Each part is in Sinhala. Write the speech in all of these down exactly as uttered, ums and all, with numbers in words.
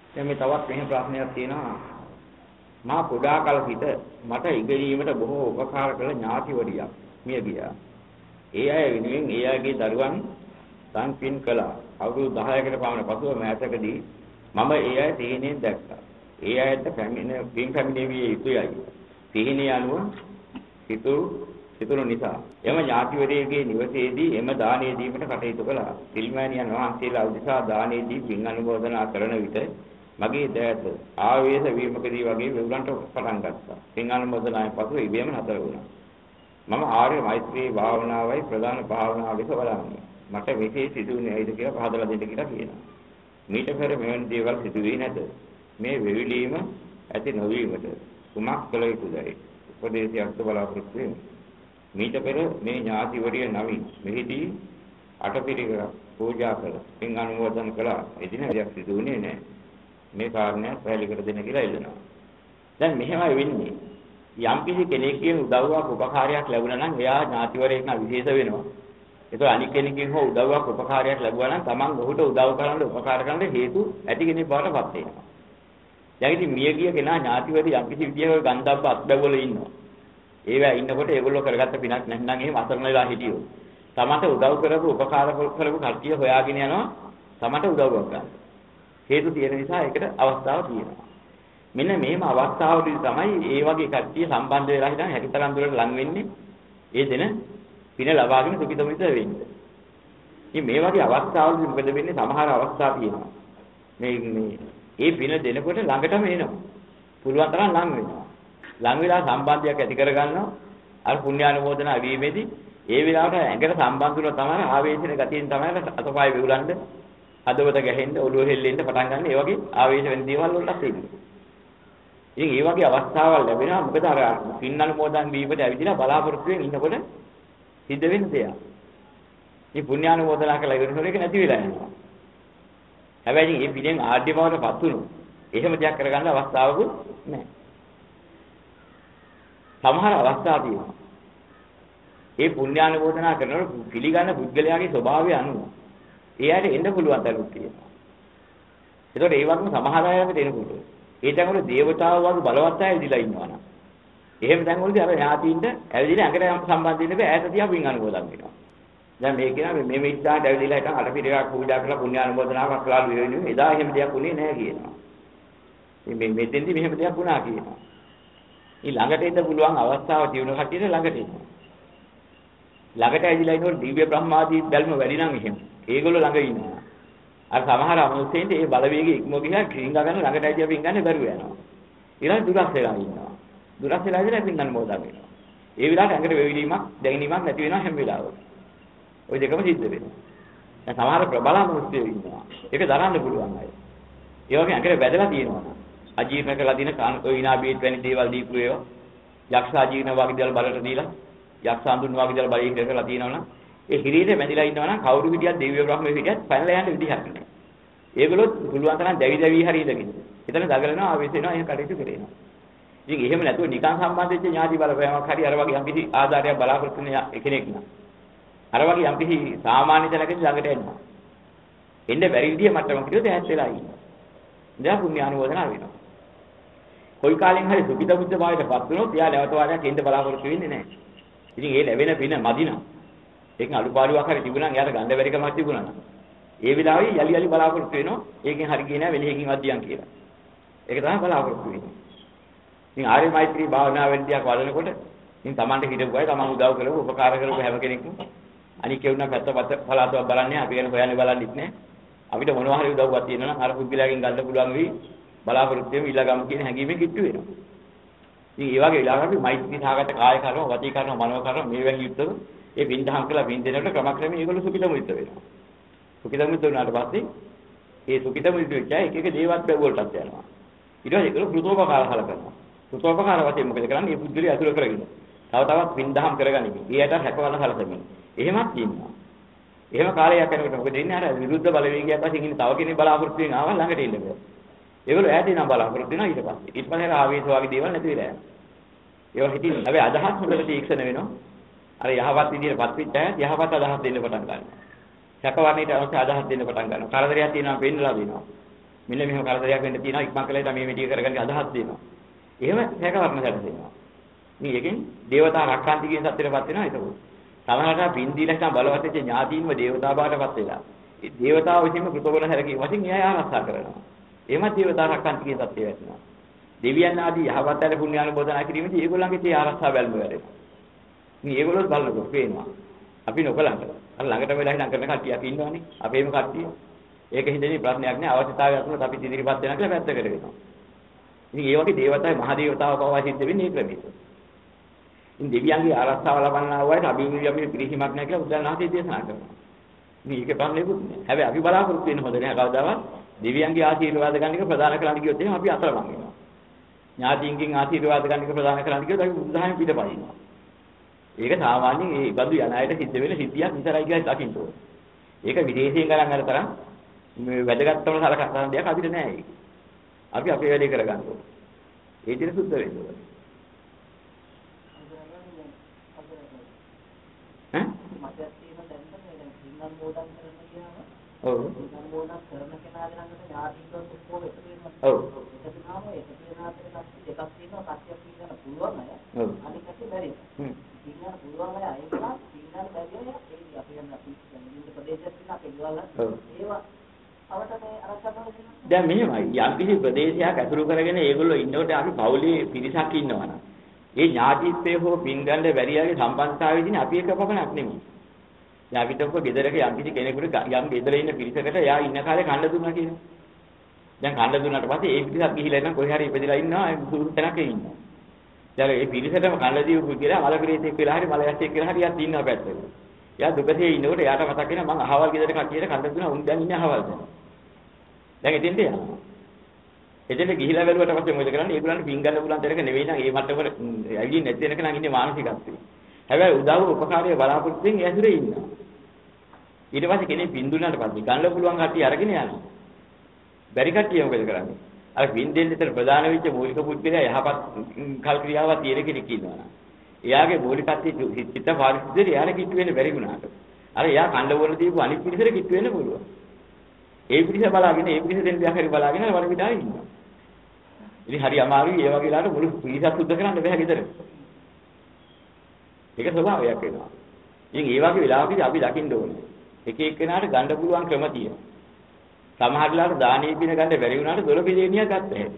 දැන් මේ තවත් මෙහෙම ප්‍රශ්නයක් තියෙනවා. මා කුඩා කල සිට මට ඉගෙනීමට බොහෝ උපකාර කළ ඥාතිවරියක් මිය ගියා. ඒ අය වෙනුවෙන් ඒ අයගේ දරුවන් සංපින් කළා. අවුරුදු දහයකට පමණ පසුව මෑතකදී මම ඒ අය තීනෙන් දැක්කා. ඒ අයට පැමිණ පින් පැමිණෙවිය යුතුයයි. තීනේ අනුව සිතු සිතුණු නිසා එම ඥාතිවරයෙකුගේ නිවසේදී එම දානීය දීමට කටයුතු කළා. සිල්මෑණියන් වහන්සේලා උදෙසා දානීය දී පින් අනුමෝදනා කරන විට මගේ දෑත ආවේශ වීමකදී වගේ වෙවුලන්ට පටන් ගත්තා. පින් අනුමෝදනාවෙන් පසු ඉබේම නතර වුණා. මම ආර්ය මෛත්‍රී භාවනාවයි ප්‍රධාන භාවනාව ලෙස බලන්නේ. මට මෙසේ සිදුවන්නේ ඇයිද කියලා පහදලා දෙන්න කියලා කියනවා. මීට පෙර මෙවැනි දේවල් සිදුවේ නැත. මේ වෙවිලීම ඇති නොවීමට කුමක් කළ යුතුදයි උපදේශයක් බලාපොරොත්තු වෙමි. මීට පෙර මේ ඥාතිවරිය නමින් මෙහිදී අටපිරිකර පූජා කළ පින් අනුමෝදන් කළා. එදින දෙයක් සිදුවන්නේ නැහැ. මේ කාරණය පැහැදිලි කර දෙන්න කියලා ඉල්ලනවා. දැන් මෙහෙමයි වෙන්නේ. යම් කිසි කෙනෙක්ගෙන් උදව්වක් උපකාරයක් ලැබුණා නම් එයා ඥාතිවරයෙක් නම් විශේෂ වෙනවා. ඒක අනික් කෙනෙක්ගෙන් හෝ උදව්වක් උපකාරයක් ලැබුවා නම් Taman ඔහුට උදව් කරන්න උපකාර කරන්න හේතු ඇති කෙනෙක් බවට පත් වෙනවා. දැන් ඉතින් මිය ගිය කෙනා ඥාතිවරය යම් කිසි විදියක ගන්ධබ්බ අත්බැවල ඉන්නවා. ඒවා ඉන්නකොට ඒගොල්ලෝ කරගත්ත පිනක් නැත්නම් එහෙම අසරණ වෙලා හිටියෝ. Tamanට උදව් කරපු උපකාර කරපු කට්ටිය හොයාගෙන යනවා Tamanට උදව්වක් ගන්න. හේතු තියෙන නිසා ඒකට අවස්ථාවක් තියෙනවා. මෙන්න මේම අවස්ථාවලදී තමයි ඒ වගේ කට්ටිය සම්බන්ධ වෙලා හිටන් හැකිතරම් දුරට ලං වෙන්නේ. ඒ දෙන පින ලබාගෙන සුඛිතමිත වෙන්නේ. ඉතින් මේ වගේ අවස්ථාවලදී මොකද වෙන්නේ? සමහර අවස්ථා තියෙනවා. මේ මේ ඒ පින දෙනකොට ළඟටම එනවා. පුළුවන් තරම් ලං වෙනවා. ලං වෙලා සම්බන්ධයක් ඇති කරගන්නවා. අර පුණ්‍යානුමෝදනා වීමේදී ඒ වෙලාවට ඇඟට සම්බන්ධ වුණා තමයි ආවේශන ගතියෙන් තමයි අතපය වෙවුලන්න, අදවත ගැහෙන්න, ඔළුව හෙල්ලෙන්න පටන් ගන්න. ඒ වගේ ආවේශ වෙන දේවල් වලට එන්නේ. ඉතින් මේ වගේ අවස්ථාවල් ලැබෙනවා. මොකද අර පින් අනුමෝදන් වීමට ඇවිදලා බලාපොරොත්තු වෙමින් ඉන්නකොට සිද්ධ වෙන දෙයක්. මේ පුණ්‍යානුමෝදනා කළා ඉවරනකොට ඒක නැති වෙලා යනවා. හැබැයි මේ පිනෙන් ආඩ්‍ය බවට පත් වුණු. එහෙම දෙයක් කරගන්න අවස්ථාවකුත් නැහැ. සමහර අවස්ථා තියෙනවා. මේ පුණ්‍යානුමෝදනා කරනකොට පිළිගන්න පුද්ගලයාගේ ස්වභාවය අනුව එයාට එන්න පුළුවන් දරුත් තියෙනවා. ඒතකොට ඒ වගේම සමහර අයකට එන්න පුළුවන්. ඒ තැන්වල දේවතාවෝ වගේ බලවත් අය ඉදිලා ඉන්නවා නම් එහෙම තැන්වලදී අර ඥාතියින්ට ඇවිදින ඇඟට සම්බන්ධ වෙන්න බෑ ඈත තියා පින් අනුමෝදන් වෙනවා. දැන් මේ කියනවා මේ මේ ඉස්සාට ඇවිදලා හිටන් අටපිරිකක් පූජා කරලා පුණ්‍ය අනුමෝදනාවක් කළා වෙන්නේ. එදා එහෙම දෙයක් උනේ නැහැ කියනවා. ඉතින් මේ මෙතෙන්දි මෙහෙම දෙයක් වුණා කියනවා. ඊ ළඟට එන්න පුළුවන් අවස්ථාව තියුණු කටියට ළඟට එනවා. ළඟට ඇවිදලා ඉන්නකොට දිව්‍ය බ්‍රහ්මාදී බැල්ම වැඩි නම් එහෙම. ඒගොල්ලෝ ළඟ ඉන්නවා. අර සමහර අමනුෂ්‍යයින්ට ඒ බලවේගය ඉක්ම ගියා ක්‍රීංග ගන්න ළඟට ඇවිදලා පින් ගන්න බැරුව යනවා. ඊළඟ දුරස් වෙලා ඉන්නවා. දුරස් වෙලා ඉඳලා පින් ගන්න මොදා වෙනවා. ඒ විලාට ඇඟට වෙවිලීමක් දැගීමක් නැති වෙනවා හැම වෙලාවෙම. ওই දෙකම සිද්ධ වෙනවා. දැන් සමහර ප්‍රබල අමනුෂ්‍යයෝ ඉන්නවා. ඒක දරන්න පුළුවන් අය. ඒ වගේ ඇඟට වැදලා තියෙනවා. අජීර්ණ කරලා දින කාන්තෝ විනාබීත් වැනි දේවල් දීපු ඒවා. යක්ෂ අජීර්ණ වගේ දේවල් බලට දීලා යක්ෂ අඳුන් වගේ දේවල් බලයෙන් කරලා තියෙනවනම් ඒ හිරීට බැඳිලා ඉන්නවනම් කවුරු විදියක් දෙවියෝ බ්‍රහ්මයෝ විදියක් පැනලා යන්න විදිහක් නැහැ. ඒගොල්ලෝ පුළුවන් තරම් දැවි දැවි හරි ඉඳගෙන. එතන දගලනවා ආවේශ වෙනවා එහෙම කටයුතු කරේනවා. ඉතින් එහෙම නැතුව නිකන් සම්බන්ධ වෙච්ච ඥාති බලපෑමක් හරි අර වගේ යම්කිසි ආධාරයක් බලාපොරොත්තු වෙන කෙනෙක් නා. අර වගේ යම්කිසි සාමාන්‍ය තැනකදී ළඟට එනවා. එන්න බැරි විදිය මට්ටමක කිව්වොත් ඈත් වෙලා ඉන්නවා. දැන් පුණ්‍ය අනුමෝදනා වෙනවා. කොයි කාලෙන් හරි සුඛිත බුද්ධ භාවයටපත් වුණොත් එයා නැවත වාරයක් එන්න බලාපොරොත්තු වෙන්නේ නැහැ. ඉතින් ඒ ලැබෙන පින මදිනා. ඒකෙන් අඩුපාඩුවක් හරි තිබුණා නම් එයාට ගන්න බැරි කමක් තිබුණා නම් ඒ විලාවේ යලි යලි බලාපොරොත්තු වෙනවා. ඒකෙන් හරි ගියේ නැහැ වෙලෙකින් වදියන් කියලා. ඒක තමයි බලාපොරොත්තු වෙන්නේ. ඉතින් ආර්ය මෛත්‍රී භාවනාවෙන්දියක් වඩනකොට ඉතින් Tamante හිටපු අය Taman උදව් කරපු උපකාර කරපු හැම කෙනෙක්ම අනික කෙවුනා පැත්තපත පලාතුවක් බලන්නේ අපි ගැන හොයන්නේ බලන්නෙත් නැහැ. අපිට මොනවා හරි උදව්වක් තියෙනවා නම් අර පුද්ගලයාගෙන් ගන්න පුළුවන් වෙයි බලාපොරොත්තු වෙමු ඊළඟම කියන හැඟීමෙන් කිට්ටු වෙනවා. ඉතින් ඒ වගේ වෙලාවක අපි මෛත්‍රී සාගත කාය කර්ම, වචී කර්ම, මනෝ කර්ම මේ වැනි යුක්තව ඒ විඳහම් කළා විඳිනකොට ක්‍රමක්‍රමයෙන් ඒගොල්ලෝ සුඛිත මුිත වෙනවා. සුඛිත මුිත වුණාට පස්සේ ඒ සුඛිත මුිත වෙච්ච එක එක දේවත් බැවුවලටත් යනවා. ඊට පස්සේ ඒගොල්ලෝ කෘතෝපකාර හලකනවා. කෘතෝපකාර වශයෙන් මොකද කරන්නේ? මේ පුද්ගලයා අතුල කරගෙන. තව තවත් විඳහම් කරගනිමින්. ඊයට හැකවල හලසමින්. එහෙමත් ඉන්නවා. එහෙම කාලයක් යනකොට මොකද වෙන්නේ? අර විරුද්ධ බලවේගයක් වශයෙන් ඉන්න තව කෙනෙක් බලාපොරොත්තු වෙන ආව ළඟට ඉන්න බෑ. ඒගොල්ලෝ ඈත ඉන්න බලාපොරොත්තු වෙනවා ඊට පස්සේ. ඊට පස්සේ ආවේශ වගේ දේවල් නැති වෙලා යනවා. ඒවා හිතින් හැබැයි අදහස් හොඳට තීක්ෂණ වෙනවා. අර යහපත් විදිහටපත් වෙච්ච අය යහපත් අදහස් දෙන්න පටන් ගන්නවා. සැකවන්නේට අවශ්‍ය අදහස් දෙන්න පටන් ගන්නවා. කරදරයක් තියෙනවා පෙන්නලා දෙනවා. මෙන්න මෙහෙම කරදරයක් වෙන්න තියෙනවා ඉක්මන් කළා මේ මෙටිය කරගන්න අදහස් දෙනවා. එහෙම හැකවර්ණ සැලසෙනවා. මේ එකෙන් දේවතා රක්කාන්ති කියන සත්‍යයටපත් වෙනවා ඒක. සමහරවිට පින් දීලා නැත්නම් බලවත් වෙච්ච ඥාතීන්ව දේවතා බාටපත් වෙලා. ඒ දේවතාව විසින්ම කෘතවල හැරකීම වශයෙන් න්‍යාය ආරක්ෂා කරනවා. එහෙමත් දේවතා රක්කාන්ති කියන සත්‍යය වෙනවා. දෙවියන් ආදී යහපත් අය පුණ්‍යානුමෝදනා කිරීමේදී ඒගොල්ලන්ගේ තේ ආරක්ෂා බැල්ම වැඩෙනවා. මේ ඒගොල්ලෝ බලනකොට පේනවා. අපි නොකලන්ට. අර ළඟට වෙලා හිටන් කරන කට්ටියක් ඉන්නවනේ. අපේම කට්ටිය. ඒක හිතෙන්නේ ප්‍රශ්නයක් නෑ අවශ්‍යතාවයක් තුනත් අපි ඉදිරිපත් වෙනවා කියලා පැත්තකට වෙනවා. ඉතින් ඒ වගේ දේවතාවයි මහ දේවතාව පවා සිද්ධ වෙන්නේ මේ ක්‍රමයට. ඉතින් දෙවියන්ගේ ආරක්ෂාව ලබන්නා වූ අයට අභිමුඛ අපි පිළිහිමක් නැහැ කියලා බුදුරණාහි දේශනා කරනවා. මේක ප්‍රශ්නයක්වත් නෑ. හැබැයි අපි බලාපොරොත්තු වෙන්න හොඳ නෑ කවදාවත් දෙවියන්ගේ ආශිර්වාද ගන්න එක ප්‍රදාන කරන්න ගියොත් එහෙනම් අපි අතරමං වෙනවා. ඥාතියින්ගෙන් ආශිර්වාද ගන්න එක ප්‍රදාන කරන්න ගියොත් අපි බුදුදහම පිටපයින්නවා. ඒක සාමාන්‍යයෙන් ඒ බඳු යන අයට සිද්ධ වෙන සිද්ධියක් විතරයි කියලා දකින්න ඕනේ. ඒක විදේශයෙන් ගණන් අර තරම් මේ වැදගත්කම සලකන දෙයක් අපිට නෑ ඒක. අපි අපේ වැඩේ කරගන්න ඕනේ. ඒ විදිහට සුද්ධ වෙන්න ඕනේ. ඈ? මට තියෙන දැන් තමයි සිංහල් මෝඩම් කරන කියනවා. ඔව්. සිංහල් මෝඩම් කරන කෙනාගේ ළඟට ඥාතිත්වයක් ඔක්කොම එකතු වෙනවා. ඔව්. ඒක තුනම එකතු වෙන අතර කට්ටිය දෙකක් තියෙනවා කට්ටියක් ඉන්න පුළුවන් අය. ඔව්. අනිත් කට්ටිය බැරි. හ්ම්. සිංහල පුළුවන් අය අයිනවා සිංහල බැරි අය ඒ අපි යන අපි ඉන්න ප්‍රදේශයක් තියෙනවා අපේ ගෙවල් ඒවා දැන් මෙහෙමයි යම් කිසි ප්‍රදේශයක් ඇතුළු කරගෙන ඒගොල්ලෝ ඉන්නකොට අපි පවුලේ පිරිසක් ඉන්නවනම් ඒ ඥාතිත්වයේ හෝ පින්ගන්න බැරියාගේ සම්බන්ධතාවයේදී අපි එක පමණක් නෙමෙයි. දැන් අපිට ඔක ගෙදරක යම් කිසි කෙනෙකුට යම් ගෙදර ඉන්න පිරිසකට එයා ඉන්න කාලේ කන්න දුන්නා කියනවා. දැන් කන්න දුන්නාට පස්සේ ඒ පිරිසක් ගිහිලා ඉන්න කොහේ හරි ඉපදිලා ඉන්නවා ඒ දුරු තැනක ඉන්නවා. දැන් ඒ පිරිසටම කන්න දීපු කියලා මල පිරිසෙක් කියලා හරි මල යස්සෙක් කියලා හරි යත් ඉන්නවා පැත්තක. එයා දුකසේ ඉන්නකොට එයාට මතක් වෙනවා මං අහවල් ගෙදර කට්ටියට කන්න දුන්නා උන් දැන් ඉන්නේ අහවල් දැන්. දැන් එතෙන්ට යනවා. එතෙන්ට ගිහිලා බැලුවට පස්සේ මොකද කරන්නේ? ඒගොල්ලන්ට පින් ගන්න පුළුවන් තරක නෙවෙයි නම් ඒ මට්ටමට ඇවිදින් නැති වෙනක නම් ඉන්නේ මානසිකත්වයේ. හැබැයි උදව් උපකාරය බලාපොරොත්තුෙන් ඇසුරේ ඉන්නවා. ඊට පස්සේ කෙනෙක් පින් දුන්නාට පස්සේ ගන්න පුළුවන් කට්ටිය අරගෙන යනවා. බැරි කට්ටිය මොකද කරන්නේ? අර පින් දෙන්න විතර ප්‍රධාන වෙච්ච මූලික පුද්ගලයා යහපත් කල් ක්‍රියාවක් තියෙන කෙනෙක් ඉන්නවා. එයාගේ මූලිකත්වයේ චිත්ත පාරිශුද්ධිය එයාට කිට්ටු වෙන්න බැරි වුණාට. අර එයා කණ්ඩ වල දීපු අනිත් පිළිසර කිට්ටු වෙන්න පුළුවන්. ඒ පිළිස බලාගෙන ඒ පිළිස දෙන්න දෙයක් හරි බලාගෙන වර විඩාවේ ඉන්නවා. ඉතින් හරි අමාරුයි ඒ වගේ ලාට මුළු පිළිසක් සුද්ධ කරන්න බෑ ගෙදර. ඒක ස්වභාවයක් වෙනවා. ඉතින් ඒ වගේ වෙලාවකදී අපි දකින්න ඕනේ. එක එක්කෙනාට ගන්න පුළුවන් ක්‍රම තියෙනවා. සමහර ලාට දානීය පින ගන්න බැරි වුණාට දොළ පිළිෙනියක් ගත්ත හැටි.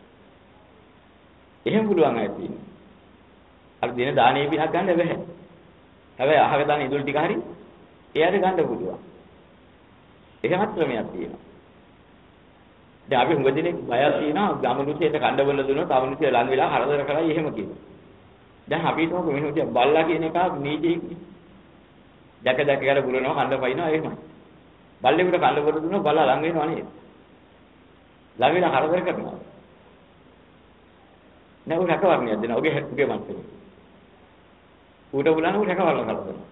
එහෙම පුළුවන් අය තියෙනවා. අර දින දානීය පිනක් ගන්න බැහැ. හැබැයි අහක දාන ඉදුල් ටික හරි එයාට ගන්න පුළුවන්. එහෙමත් ක්‍රමයක් තියෙනවා. දැන් අපි හුඟ දිනේ බයක් තියෙනවා ගමනුසයට කණ්ඩවල දුනොත් අවනුසය ලං වෙලා හරදර කරයි එහෙම කියනවා. දැන් අපි හිතමුකෝ මෙහෙම බල්ලා කියන එක නීතියක්. දැක දැක කර බුරනවා කණ්ඩ පයින්නවා එහෙමයි. බල්ලෙකුට කණ්ඩවල දුනොත් බල්ලා ලං වෙනවා නේද? ලං වෙලා හරදර කරනවා. නෑ උ රැකවරණයක් දෙනවා. ඔගේ ඔගේ මන්ත්‍රේ. ඌට බුලන ඌ රැකවරණ කරනවා.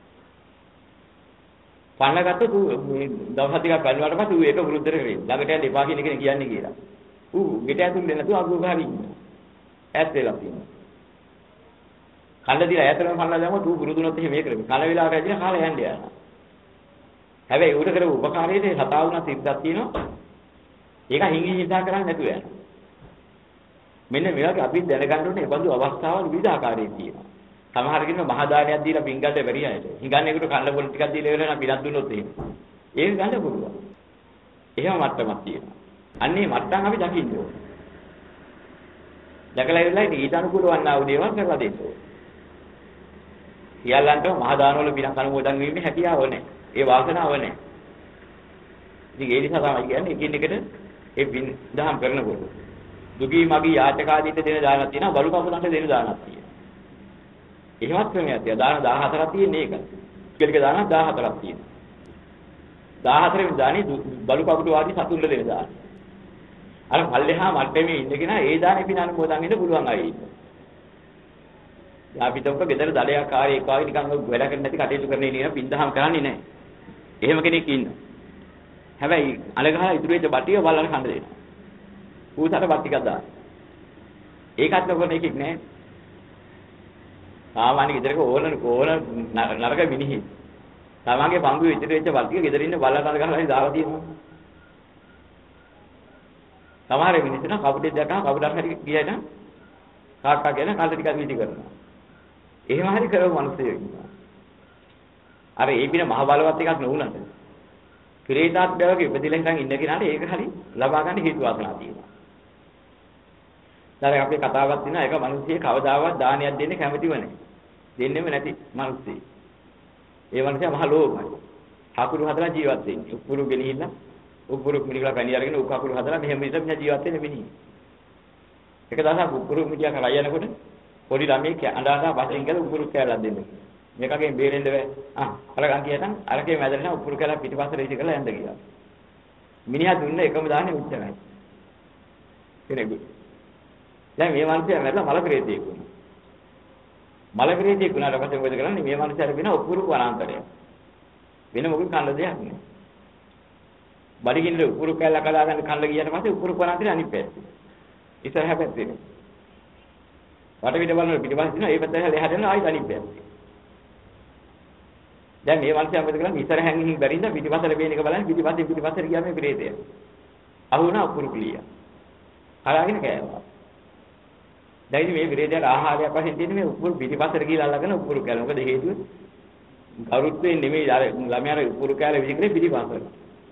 පන්නගත්ත ඌ මේ දවස් ටිකක් පැලුවාට පස්සේ ඌ ඒක වෘද්ධ කරේ. ළඟට යන්න එපා කියන එක කියන්නේ කියලා. ඌ ගෙට ඇතුල් වෙන්න තු අගු ගහරි ඉන්නවා. ඈත් වෙලා තියෙනවා. කන්න දිලා ඈතටම පන්නලා දැම්මොත් ඌ පුරුදුනොත් එහෙම මේක කරේ. කන වෙලාවට ඇදිලා කාලා යන්න යනවා. හැබැයි ඌට කරපු උපකාරයේ සතා වුණා සිද්ධාක් තියෙනවා. ඒක හිංගි හිතා කරන්නේ නැතුව යනවා. මෙන්න මේ වගේ අපි දැනගන්න ඕනේ මේ බඳු අවස්ථාවල් විවිධ ආකාරයේ තියෙනවා. සමහර කෙනෙක් මහා දානයක් දීලා පින් ගන්න බැරි අයට. හිඟන්නේකට කන්න බොන ටිකක් දීලා ඉවරලා පිනක් දුන්නොත් එහෙම. ඒක ගන්න පුළුවන්. එහෙම මට්ටමක් තියෙනවා. අන්නේ මට්ටම් අපි දකින්න ඕනේ. දැකලා ඉවරලා ඊට අනුකූල වන්නා වූ දේවල් කරලා දෙන්න ඕනේ. සියල්ලන්ටම මහා දානවල පිනක් අනුමෝදන් වීමේ හැකියාව නැහැ. ඒ වාසනාව නැහැ. ඉතින් ඒ නිසා තමයි කියන්නේ එකින් එකට ඒ පින් දහම් කරනකොට දුගී මගී යාචකාදීට දෙන දානක් තියෙනවා බලු කපුලන්ට දෙන දානක් තියෙනවා. එහෙමත් ක්‍රමයක් තියෙනවා. දාන දහහතරක් තියෙන්නේ ඒක. කෙලික දාන දහහතරක් තියෙනවා. දහහතර වෙනි දානේ බලු කපුටු ආදී සතුන්ට දෙන දාන. අර පල්ලෙහා මට්ටමේ ඉන්න කෙනා ඒ දානේ පින අනුමෝදන් වෙන්න පුළුවන් අය ඉන්නවා. යාපිටක ගෙදර දඩයක් කාර්යය එක වගේ නිකන් වැඩ කරන්නේ නැති කටයුතු කරන්නේ නේ පින් දහම් කරන්නේ නැහැ. එහෙම කෙනෙක් ඉන්නවා. හැබැයි අලගහලා ඉතුරු වෙච්ච බටිය බලන්න කන්න දෙනවා. ඌසට බත් ටිකක් දාන්න. ඒකත් නොකරන එකෙක් නෑ. සාමාන්‍ය ගෙදරක ඕන ඕන නරක මිනිහෙක්. තමන්ගේ පංගුවේ ඉතිරි වෙච්ච බත් ටික ගෙදර ඉන්න බල්ලට අර ගහලා දාලා තියෙනවා. සමහර මිනිස්සු නම් කවුරුද දැක්කම කවුරුන් හරි ගියයිද කාටා කියන කල්ට ටිකක් විදි කරනවා. එහෙම හරි කරව මිනිස්සු ඉන්නවා. අර ඒ පින මහ බලවත් එකක් නෙවුනද? ක්‍රේතාත්මයක ඉපදිලා ඉඳන් ඉන්න කෙනාට ඒක හරි ලබා ගන්න හේතු වාසනා තියෙනවා. දැන් අපේ කතාවක් තියෙනවා එක මිනිස්සෙක් කවදාවත් දානයක් දෙන්න කැමතිව නැහැ. දෙන්නෙම නැති මිනිස්සෙක්. ඒ මිනිසා මහ ලෝභයි. හකුරු හදලා ජීවත් වෙන්නේ. උපුරු ගෙනිහිල්ලා උපුරු මිනිහලා පැණි අරගෙන උක් හකුරු හදලා මෙහෙම ඉඳන් මිනිහා ජීවත් වෙන්නේ මිනිහ. එක දවසක් උපුරු මිනිහා කරා යනකොට පොඩි ළමයෙක් අඬා අඬා වශයෙන් ගල උපුරු කෑල්ලක් දෙන්න. මේකගෙන් බේරෙන්න බෑ. ආ අරගන් කියතන් අරකේ මැදලා උපුරු කෑල්ල පිටිපස්සට ඉති කරලා යන්න ගියා. මිනිහා දුන්න එකම දාන්නේ උච්චරයි. කෙනෙකු. දැන් මේ මිනිහා මැරලා මල ප්‍රේතයෙක් වුණා. මල ප්‍රේතයෙක් වුණාට පස්සේ මොකද කරන්නේ? මේ මිනිහාට වෙන උපුරු වනාන්තරය. වෙන මොකද කන්න දෙයක් නෑ. බඩගින්න උපුරු කෑල්ල කඩා ගන්න කන්න ගියට පස්සේ උපුරු වනාන්තරය අනිත් පැත්තේ. ඉස්සරහ පැත්තේ. වටපිට බලන පිටිපස්සේ දිනවා ඒ පැත්තට එහාට යනවා ආයි අනිත් පැත්තේ. දැන් මේ මිනිහා මොකද කරන්නේ? ඉස්සරහෙන් ගිහින් බැරිඳ පිටිපස්සට බේන එක බලන්නේ පිටිපස්සේ පිටිපස්සට ගියා මේ ප්‍රේතය. අහු වුණා උපුරු කුලිය. හරාගෙන කෑවා. දැන් මේ ප්‍රේතයට ආහාරයක් වශයෙන් තියෙන්නේ මේ උපුරු පිටිපස්සට ගිහලා අල්ලගෙන උපුරු කෑලා. මොකද හේතුව? ගරුත්වයෙන් නෙමෙයි අර ළමයාට උපුරු කෑලා විසිකරේ පිටිපස්සට.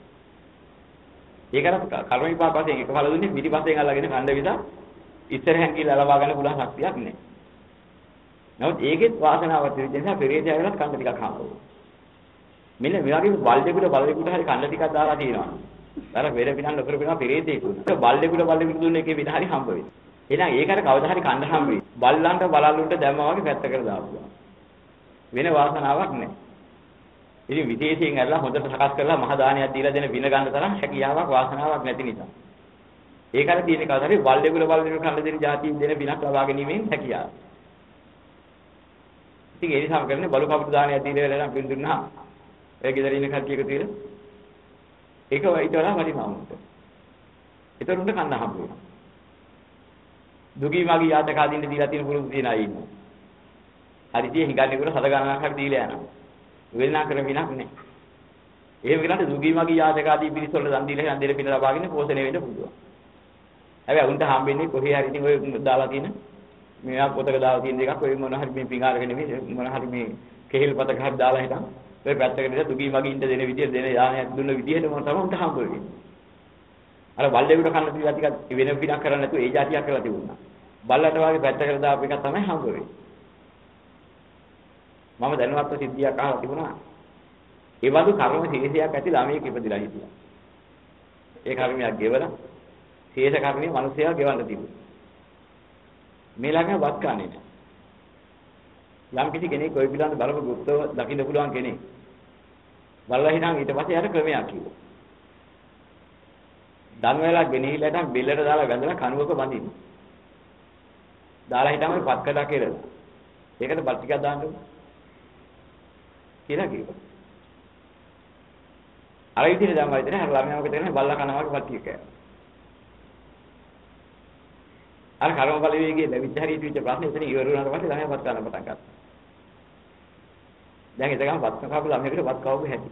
ඒකට කර්ම විපාක වශයෙන් එක ඵල දුන්නේ පිටිපස්සෙන් අල්ලගෙන කණ්ඩ විතර ඉස්සරහෙන් ගිහලා ලබා ගන්න පුළුවන් ශක්තියක් නැහැ. නමුත් ඒකෙත් වාසනාවක් තියෙන නිසා ප්‍රේතය වෙලත් කණ්ඩ ටිකක් හම්බුනේ. මෙන්න මේ වගේ බල්ලෙකුට බල්ලෙකුට හරි කන්න ටිකක් දාලා තියෙනවා. අර වෙර පිනන් නොකර පිනවා පෙරේතෙක් උන. බල්ලෙකුට බල්ලෙකුට දුන්නේ එකේ වින හරි හම්බ වෙයි. එහෙනම් ඒකට කවදා හරි කන්න හම්බ වෙයි. බල්ලන්ට බලල්ලුන්ට දැම්මා වගේ පැත්තකට දාපුවා. වෙන වාසනාවක් නැහැ. ඉතින් විදේශයෙන් ඇරලා හොඳට සකස් කරලා මහ දානයක් දීලා දෙන වින ගන්න තරම් හැකියාවක් වාසනාවක් නැති නිසා. ඒකට තියෙන කවදා හරි බල්ලෙකුට බල්ලෙකුට කන්න දෙන જાතියින් දෙන විනක් ලබා ගැනීමෙන් හැකියාව. ඉතින් ඒ නිසා කරන්නේ බලු කපුටු දානයක් දීලා නම් පින් දුන්නා. ඒ ගෙදර ඉන්න කට්ටිය එකතු වෙලා ඒක ඊට වඩා වටිනවා උන්ට. ඒතරුන්ට කන්න හම්බ වෙනවා. දුගී මගී යාතක ආදින්න දීලා තියෙන පුරුදු තියන අය ඉන්නවා. හරිදී හිඟන්නේ කර හද ගණනක් හරි දීලා යනවා. වෙලනා කර විනක් නැහැ. එහෙම කරාට දුගී මගී යාතක ආදී පිරිස වල දන් දීලා හන්දෙල පින ලබාගෙන පෝෂණය වෙන්න පුළුවන්. හැබැයි උන්ට හම්බෙන්නේ කොහේ හරි ඉතින් ඔය දාලා තියෙන මේවා පොතක දාලා තියෙන එකක් ඔය මොන හරි මේ පිඟාරක නෙමෙයි මොන හරි මේ කෙහෙල් පතක හරි දාලා හිටන් ඔය පැත්තකට ඉඳලා දුගී මගී ඉන්න දෙන විදිය දෙන යානයක් දුන්න විදියට මොන තමයි උන්ට හම්බ වෙන්නේ. අර බල්ලෙකුට කන්න තියලා ටිකක් වෙන පිටක් කරන්නේ නැතුව ඒ જાතියක් කරලා තිබුණා. බල්ලට වාගේ පැත්තකට දාපු එක තමයි හම්බ වෙන්නේ. මම දැනුවත්ව සිද්ධියක් අහලා තිබුණා. ඒ වගේ කර්ම ශේෂයක් ඇති ළමයෙක් ඉපදිලා හිටියා. ඒ කර්මයක් ගෙවලා ශේෂ කර්මයේ මිනිස්සයා ගෙවන්න තිබුණා. මේ ළමයා වත් කන්නේ නැහැ. යම් කිසි කෙනෙක් ඔය පිළිබඳ බලව ගුප්තව දකින්න පුළුවන් කෙනෙක්. බලලා හිටන් ඊට පස්සේ යාට ක්‍රමයක් කිව්වා. දන් වේලා ගෙනහිලා හිටන් බෙල්ලට දාලා වැඳලා කණුවක බඳින්න. දාලා හිටන් පත් කඩා කියලා. ඒකට බත් ටිකක් දාන්න කියලා කිව්වා. අර විදිහට දැම්මා විතරයි අර ළමයා මොකද කරන්නේ බල්ලා කනවා වගේ පත් ටික කෑවා. අර කර්ම බල වේගයේ ලැබිච්ච හරියට විච ප්‍රශ්නේ එතන ඉවර වුණාට පස්සේ ළමයා පත් ගන්න පටන් ගත්තා. දැන් එතකම පත් කවපු ළමයෙකුට පත් කවපු හැටි.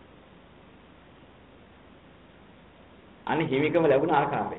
අනේ හිමිකම ලැබුණ ආකාරය.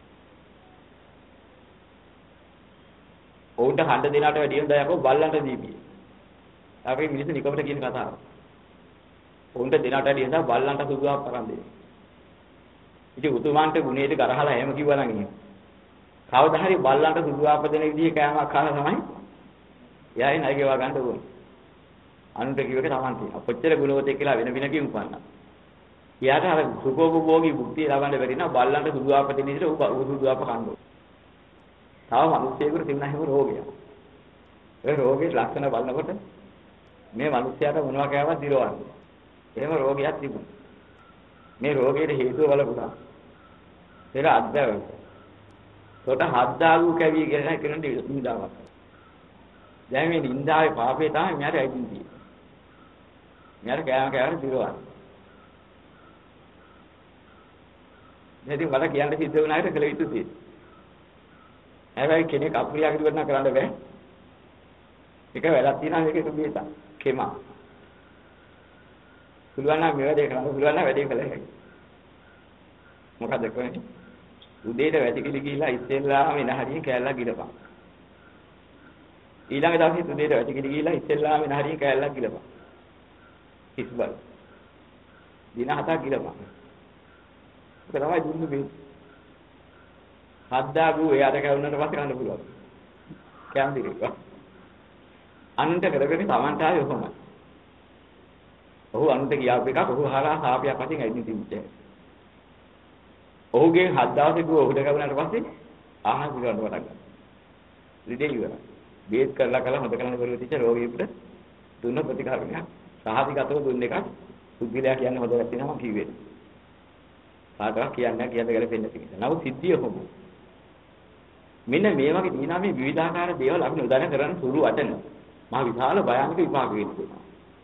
ඔවුන්ට හඬ දෙනාට වැඩි හොඳ යකෝ බල්ලන්ට දීපිය. අපි මිනිස්සු නිකමට කියන කතාව. ඔවුන්ට දෙනාට වැඩි හොඳ බල්ලන්ට සුදුවක් පරන් දෙන්නේ. ඉතින් උතුමාන්ට ගුණේට කරහලා එහෙම කිව්වා නම් එහෙම. කවදා හරි බල්ලන්ට සුදු ආපදෙන විදිහේ කෑමක් කාලා තමයි එයායි නැගේවා ගන්න ඕනේ. අනුන්ට කිව්ව එක තමන් තියෙනවා. කොච්චර ගුණවතෙක් කියලා වෙන වෙන කියමු පන්න. එයාට අර සුඛෝපභෝගී භුක්තිය ලබන්න බැරි නම් බල්ලන්ට සුදු ආපදෙන විදිහට උ සුදු ආප කන්න ඕනේ. තව මිනිස්සෙකුට තිබුණ හැම රෝගයක්. ඒ රෝගේ ලක්ෂණ බලනකොට මේ මිනිස්යාට මොනවා කෑවත් දිරවන්නේ. එහෙම රෝගයක් තිබුණා. මේ රෝගයට හේතුව බලපුවා. ඒක අද්දවක. කොට හද්දාලු කැවිය කියලා කියන නින්දාවක්. දැන් මේ නින්දාවේ පාපේ තමයි මෙයාට ඇවිදින් තියෙන්නේ. මෙයාට කෑම කෑම දිරවන්නේ. නැති වල කියන්න සිද්ධ වුණාට කළ යුතු තියෙන්නේ. හැබැයි කෙනෙක් අප්‍රියා කිව්වොත් නම් කරන්න බෑ. එක වැඩක් තියෙනවා මේකේ සුබේත. කෙමා. පුළුවන් නම් මේ වැඩේ කරන්න පුළුවන් නම් වැඩේ කළ හැකියි. මොකද කරන්නේ? උදේට වැටිකිලි ගිහිලා ඉස්සෙල්ලාම එන හරියෙන් කෑල්ලක් ගිලපන්. ඊළඟ දවසේ උදේට වැටිකිලි ගිහිලා ඉස්සෙල්ලාම එන හරියෙන් කෑල්ලක් ගිලපන්. කිස්බල්. දින හතක් ගිලපන්. ඒක තමයි දුන්නු මේ. හද්දාගු එයාට කැවුනට පස්සේ කන්න පුළුවන්. කැම් දිරේක. අනුන්ට කරගෙන Tamanට ආවේ කොහොමද? ඔහු අනුන්ට කියාපු එකක් ඔහු හරහා සාපියක් වශයෙන් ඇවිදින් තිබුණේ. ඔහුගේ හත් දවසේ දුව ඔහුට කැවුනට පස්සේ ආහාර පිළිගන්න පටන් ගත්තා. ලිඩේ ඉවරයි. බේත් කරලා කරලා හොද කරන කරුව තිච්ච රෝගියෙකුට දුන්න ප්‍රතිකාරයක්. සාහතිගතව දුන්න එකක් පුද්ගලයා කියන්නේ හොද ගැතිනම කිව්වේ. කාටවත් කියන්නේ කියන්න ගැලපෙන්නේ නැති නිසා. නමුත් සිද්ධිය කොහොමද? මෙන්න මේ වගේ දිනා මේ විවිධාකාර දේවල් අපි උදාහරණ කරන් සුළු වචන මහ විශාල භයානක විපාක වෙනවා.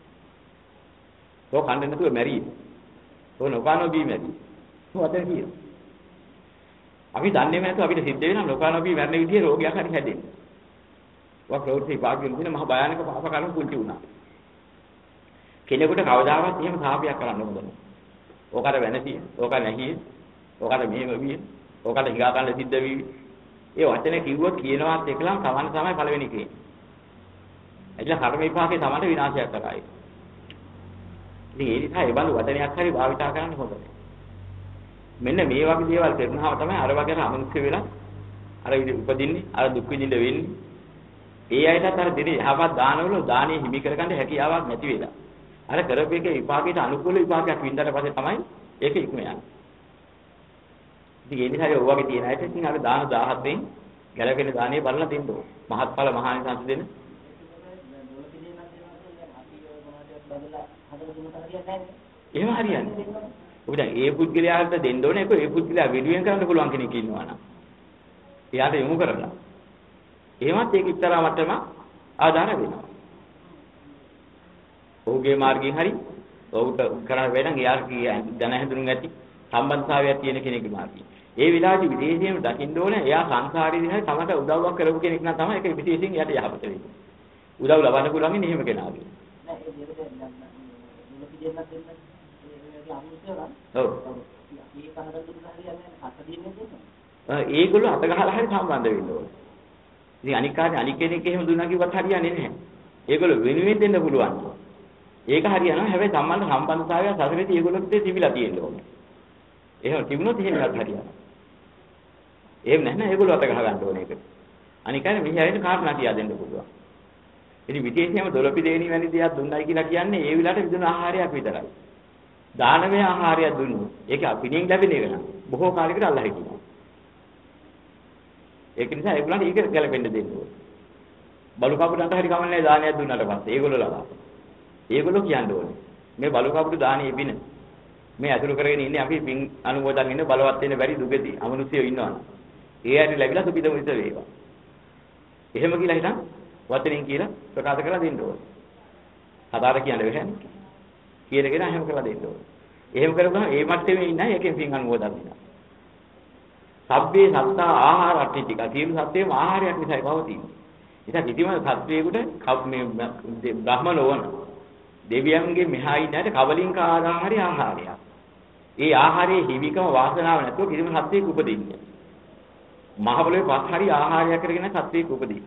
තෝ කන්නේ නැතුව මැරියි. තෝ නොකනෝ බී මැරියි. මොකද කියන්නේ? අපි දන්නේ නැතුව අපිට සිද්ධ වෙනවා නොකනෝ බී මැරෙන විදිහේ රෝගයක් හරි හැදෙන්නේ. වා ප්‍රවෘත්ති විපාකයෙන් දින මහ භයානක පාප කර්ම පුංචි වුණා. කෙනෙකුට කවදාවත් එහෙම සාපයක් කරන්න හොඳ නැහැ. ඕකට වෙනසි, ඕක නැහි, ඕකට මෙහෙම වී, ඕකට හිඟා ගන්න සිද්ධ වී. ඒ වචනේ කිව්වොත් කියනවත් එකලම තමන් තමයි පළවෙනි කියන්නේ. එట్లా කර්ම විපාකේ තමන්ට විනාශයක් කරයි. ඉතින් ඒ නිසා ඒ බඳු වචනයක් හරි භාවිතා කරන්න හොඳ නැහැ. මෙන්න මේ වගේ දේවල් කරනහම තමයි අර වගේ අමනුෂ්‍ය වෙලා අර උපදින්නේ, අර දුක් විඳින්න වෙන්නේ. ඒ අයටත් අර දෙවි යහපත් දානවල දානේ හිමි කරගන්න හැකියාවක් නැති වෙලා. අර කරපේකේ විපාකයට අනුකූල විපාකයක් වින්දාට පස්සේ තමයි ඒක ඉක්ම යන්නේ. ඉතින් ඒ නිසා ඒ වගේ තියෙන අයට ඉතින් අර දාන දහහතෙන් ගැලපෙන දානේ බලලා දෙන්න ඕන. මහත්ඵල මහානිසංස දෙන්න. එහෙම හරියන්නේ. ඔබ දැන් ඒ පුද්ගලයාට දෙන්න ඕනේ ඒක ඒ පුද්ගලයා වෙනුවෙන් කරන්න පුළුවන් කෙනෙක් ඉන්නවා නම්. එයාට යොමු කරලා. එහෙමත් ඒක එක්තරා මට්ටම ආදාන වෙනවා. ඔහුගේ මාර්ගයෙන් හරි ඔහුට කරන්න වෙන එයා දැන හැඳුනුම් ඇති සම්බන්ධතාවයක් තියෙන කෙනෙක්ගේ මාර්ගය. ඒ විලාසි විදේශියෙම දකින්න ඕනේ එයා සංසාරේදී හරි තමට උදව්වක් කරපු කෙනෙක් නම් තමයි ඒක විශේෂයෙන් එයාට යහපත වෙන්නේ. උදව් ලබන්න පුළුවන් ඉන්නේ එහෙම කෙනාගේ. ඔව්. ඒගොල්ලෝ අත ගහලා හරි සම්බන්ධ වෙන්න ඕනේ. ඉතින් අනික් කාර්ය අනික් කෙනෙක් එහෙම දුන්නා කිව්වත් හරියන්නේ නැහැ. ඒගොල්ලෝ වෙනුවෙන් දෙන්න පුළුවන්. ඒක හරියනවා. හැබැයි සම්බන්ධ සම්බන්ධතාවය සසරේදී ඒගොල්ලොත් තිබිලා තියෙන්න ඕනේ. එහෙම තිබුණොත් එහෙමවත් හරියනවා. එහෙම නැත්නම් ඒගොල්ලෝ අත ගහ ගන්න ඕනේ ඒකට. අනික අය මෙහි ආයෙත් කාරණා කියා දෙන්න පුළුවන්. ඉතින් විශේෂයෙන්ම දොළපි දෙවෙනි වැනි දෙයක් දුන්නයි කියලා කියන්නේ ඒ විලාට විදුන ආහාරයක් විතරයි. දානමය ආහාරයක් දුන්නොත් ඒක අපිනින් ලැබෙන එක නෑ. බොහෝ කාලයකට අල්ලා හිටිනවා. ඒක නිසා ඒගොල්ලන්ට ඒක ගැලපෙන්න දෙන්න ඕනේ. බලු කපුටන්ට හරි කමන්නේ දානයක් දුන්නාට පස්සේ ඒගොල්ලෝ ලබා. ඒගොල්ලෝ කියන්න ඕනේ. මේ බලු කපුටු දානේ බින. මේ අතුරු කරගෙන ඉන්නේ අපි පින් අනුමෝදන් ඉන්න බලවත් වෙන්න බැරි දුකදී අමනුෂ්‍යයෝ ඉන්නවනේ. ඒ ඇයි ලැබිලා සුපිතම ඉත වේවා. එහෙම කියලා හිටන් වචනින් කියලා ප්‍රකාශ කරලා දෙන්න ඕනේ. හදාර කියන්න බැහැ. කියනගෙන එහෙම කරලා දෙන්න ඕනේ. එහෙම කරගම ඒ මට්ටමේ ඉන්න අය එකෙන් පින් අනුමෝදන් වෙනවා. සබ්බේ සත්තා ආහාර අට්ඨික සියලු සත්ත්වයම ආහාරයක් නිසායි පවතින්නේ. ඉතින් කිසිම සත්වයකට මේ බ්‍රහ්ම නොවන දෙවියන්ගේ මෙහා ඉන්නට කවලින්ක ආහාරය ආහාරයක්. ඒ ආහාරයේ හිමිකම වාසනාව නැතුව කිසිම සත්වයක උපදින්නේ. මහ පොළොවේ පස් හරි ආහාරයක් කරගෙන සත්වයක උපදින්නේ.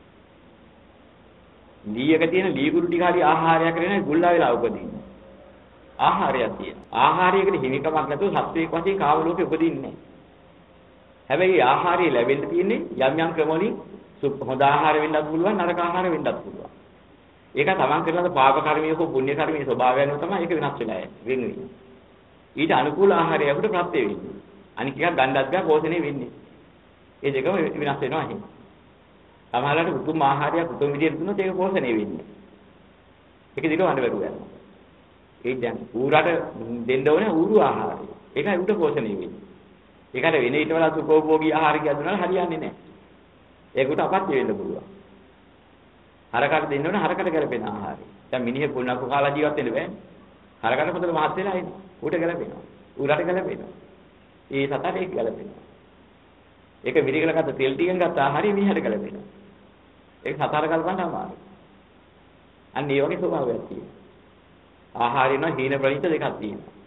ලීයක තියෙන ලීගුරු ටික හරි ආහාරයක් කරගෙන ගුල්ලා වෙලා උපදින්නේ. ආහාරයක් තියෙන. ආහාරයකට හිමිකමක් නැතුව සත්වයක වශයෙන් කාම ලෝකෙ උපදින්නේ නැහැ. හැබැයි ආහාරය ලැබෙන්න තියෙන්නේ යම් යම් ක්‍රම වලින් හොඳ ආහාර වෙන්නත් පුළුවන් නරක ආහාර වෙන්නත් පුළුවන්. ඒක තමන් කරන පාප කර්මයේ හෝ පුණ්‍ය කර්මයේ ස්වභාවය අනුව තමයි ඒක වෙනස් වෙලා යන්නේ. ඊට අනුකූල ආහාරයකට ප්‍රත්‍ය වෙන්නේ. අනික එකක් ගණ්ඩත් ගා පෝෂණය වෙන්නේ. ඒ දෙකම වෙනස් වෙනවා එහෙම. සමහරවිට උතුම් ආහාරයක් උතුම් විදිහට දුන්නොත් ඒක පෝෂණය වෙන්නේ. ඒක දිග වඳ වැටු යනවා. ඒ දැන් ඌරට දෙන්න ඕනේ ඌරු ආහාරය. ඒකයි උඩ පෝෂණය වෙන්නේ. ඒකට වෙන ඊට වඩා සුඛෝභෝගී ආහාර කියදුනා හරියන්නේ නැහැ. ඒකට අපත්‍ය වෙන්න පුළුවන්. හරකට දෙන්න ඕනේ හරකට ගැලපෙන ආහාරය. දැන් මිනිහෙක් පුණක් කාලා ජීවත් වෙන්න බෑනේ. හරකට පොතේ මහත් වෙලා ඉන්නේ. ඌට ගැලපෙනවා. ඌරට ගැලපෙනවා. ඒ සතට ඒක ගැලපෙනවා. ඒක මිරිකල ගත්ත තෙල් ටිකෙන් ගත්ත ආහාරය මිනිහට ගැලපෙනවා. ඒක සතර කල්පන්න අමාරුයි. අන්න ඒ වගේ ස්වභාවයක් තියෙනවා. ආහාරින හීන ප්‍රණීත දෙකක් තියෙනවා.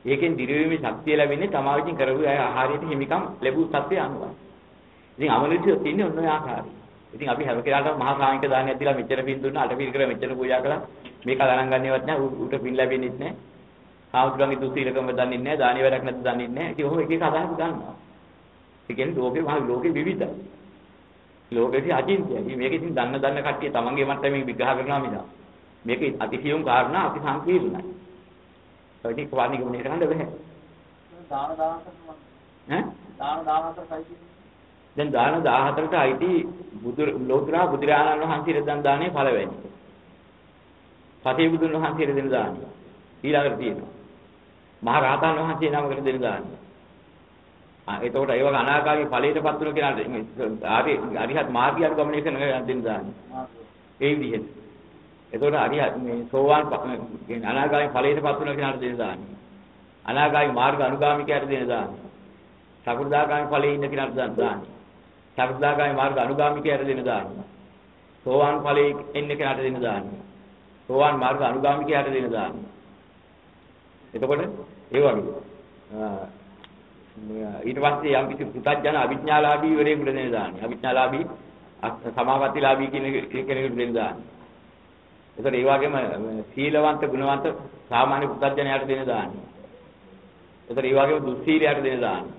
ඒකෙන් දිරවීමේ ශක්තිය ලැබෙන්නේ තමා විසින් කරපු ආහාරයට හිමිකම් ලැබූ තත්ත්වය අනුවයි. ඉතින් අමනුෂ්‍යෝ තින්නේ ඔන්න ඔය ආකාරයි. ඉතින් අපි හැම කෙනාටම මහා සාංකික දානයක් දීලා මෙච්චර පින් දුන්නා, අටපිල් කරලා මෙච්චර පූජා කළා. මේක ගණන් ගන්නවත් නැහැ. ඌට පින් ලැබෙන්නේත් නැහැ. ආවුතුන්ගේ දුස්සීලකම දන්නේ නැහැ, දානි වැඩක් නැද්ද දන්නේ නැහැ. ඉතින් ඔහොම එක එක අදහස් ගන්නවා. ඒ කියන්නේ ලෝකේ මහ ලෝකේ විවිධයි. ලෝකෙදි අචින්ත්‍යයි. මේක ඉතින් දන්න දන්න කට්ටිය තමන්ගේ මට්ටමින් විග්‍රහ කරනවා මිස. මේක අතිසියුම් කාරණා අති සංකීර්ණයි. ඒක ටික වාණි ගමනේ කරන්න බෑ. දාන දාහතර ඈ දාන දාහතර සයිති. දැන් දාන දාහතරට අයිති බුදු ලෝතුරා බුදුරජාණන් වහන්සේට දන් දාන්නේ පළවෙනි. පතේ බුදුන් වහන්සේට දෙන දාන්නේ. ඊළඟට තියෙනවා. මහා රහතන් වහන්සේ නමකට දෙන දාන්නේ. ආ එතකොට ඒව අනාගාමී ඵලයටපත් වෙන කෙනාට ආරි අරිහත් මාර්ගය අනුගමනය කරන දෙන්න දාන්නේ. ඒ විදිහට. එතකොට අරිහත් මේ සෝවාන් කියන්නේ අනාගාමී ඵලයටපත් වෙන කෙනාට දෙන්න දාන්නේ. අනාගාමී මාර්ග අනුගාමිකයට දෙන්න දාන්නේ. සකෘදාගාමී ඵලයේ ඉන්න කෙනාට දාන්නේ. සකෘදාගාමී මාර්ග අනුගාමිකයට දෙන්න දාන්නේ. සෝවාන් ඵලයේ ඉන්න කෙනාට දෙන්න දාන්නේ. සෝවාන් මාර්ග අනුගාමිකයට දෙන්න දාන්නේ. එතකොට ඒ වගේ ඊට පස්සේ යම් කිසි පුතඥ අවිඥාලාභී වරේකට දෙන්න දාන්නේ. අවිඥාලාභී සමාපත්තිලාභී කියන කෙනෙකුට දෙන්න දාන්නේ. ඒතර ඒ වගේම සීලවන්ත ගුණවන්ත සාමාන්‍ය පුතඥයාට දෙන්න දාන්නේ. ඒතර ඒ වගේම දුස්සීලයට දෙන්න දාන්නේ.